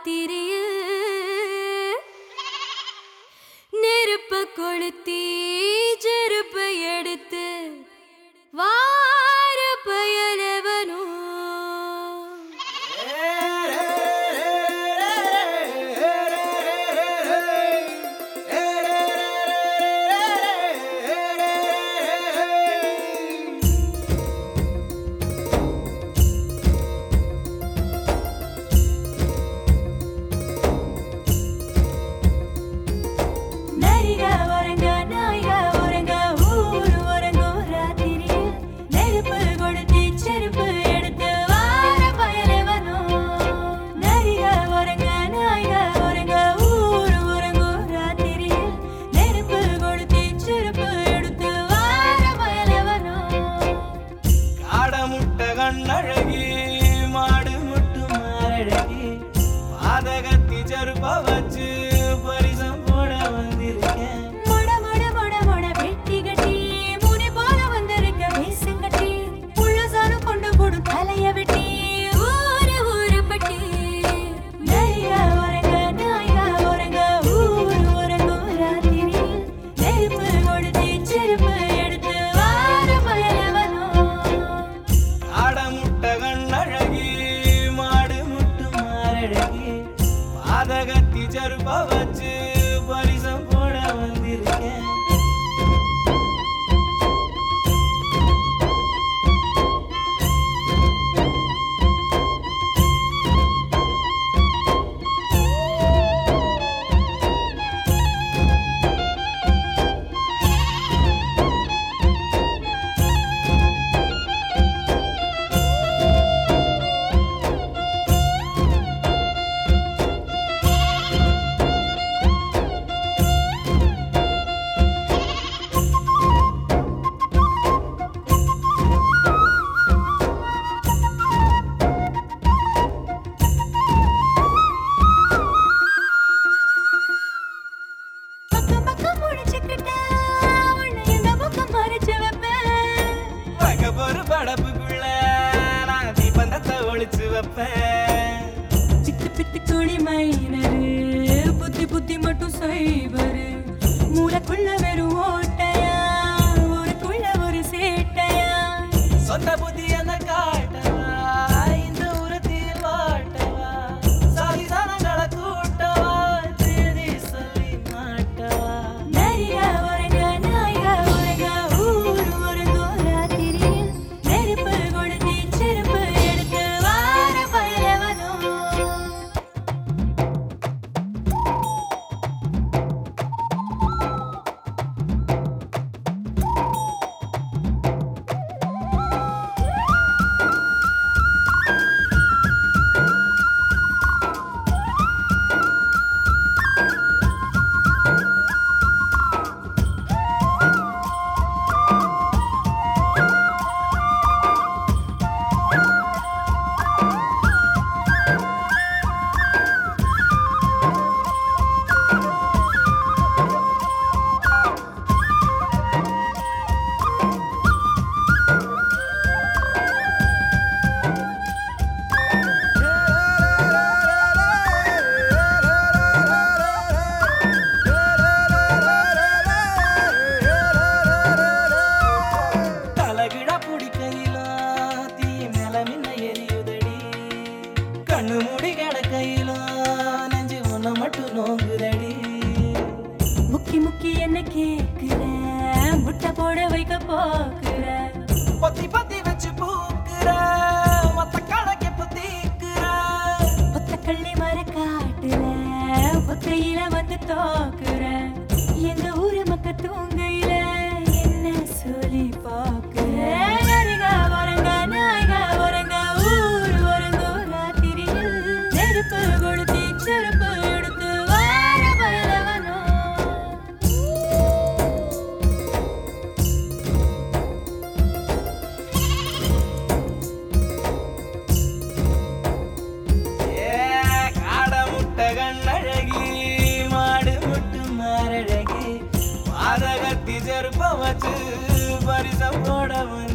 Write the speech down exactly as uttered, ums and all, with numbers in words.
ராத்திரியில் நெருப்பு கொளுத்தி செருப்பு எடுத்து வார பயலவனோ கண்ணழகி மாடு முட்டு மாரழகி பாதகத்தி செருப்ப வச்சு பரிசம் போட வந்திருக்கேன். மொட மொட மொட மொட வெட்டி கட்டி முனி போல வந்திருக்க வேசங்கட்டி புள்ளசாரு கொண்டு போடு தலைய வெட்டி ஊரு ஊரு பட்டி நையா ஒரங்க நாயா ஒரங்க ஊரு ஒரங்க ராத்திரியில் நெருப்பு கொடுத்து செருப்பு எடுத்து வார பயலவனோ கண்ணழகி மாடு முட்டு மாரழகி பாதகத்தி செருப்ப வச்சு பரிசம் போட வந்திருக்கேன். படப்புக்குள்ள நான் தீபந்தத்தை ஒழிச்சு வைப்பேன். சித்து பித்து குழி மைனரு புத்தி புத்தி மட்டும் செய்வரு மூளைக்குள்ள வெறும் ஓட்டையா ஊருக்குள்ள ஒரு சேட்டையா சொந்த புத்தி என்ன காட்டவா இந்த ஊரத்தில் வாட்டவா சாதி சாணங்களை கூட்டவா தேதி சொல்லி மாட்டவா நரியா ஒரங்க நாயா ஒரங்க ஊரு ஒரங்க ராத்திரியில் நெருப்பு கொடுத்து செருப்பு எடுத்து வார பயலவனோ கண்ணு மூடி கிடக்கையிலோ நெஞ்சு ஒன்ன மட்டும் நோங்குதடி. முக்கி முக்கி என்ன கேக்குற முட்டை போட வைக்க போக்குற பத்தி பத்தி வச்சு பூக்குற மொத்த கணக்கு பத்திக்குற ஒத்த கள்ளி மர காட்டுற ஒத்தையில வந்து தோக்குற எங்க ஊரு மக்க தூங்கையில என்ன சொல்லி பாக்குற வரங்க நாயகா வரங்க ஊரு வரங்க ராத்திரியில் நெருப்பு கொடுத்து செருப்பு எடுத்து வார பயலவனோ காட முட்டை கண்ணழகி மாடு முட்டு மாரழகி பாதகத்தி செருப்ப வச்சு பரிசம் போட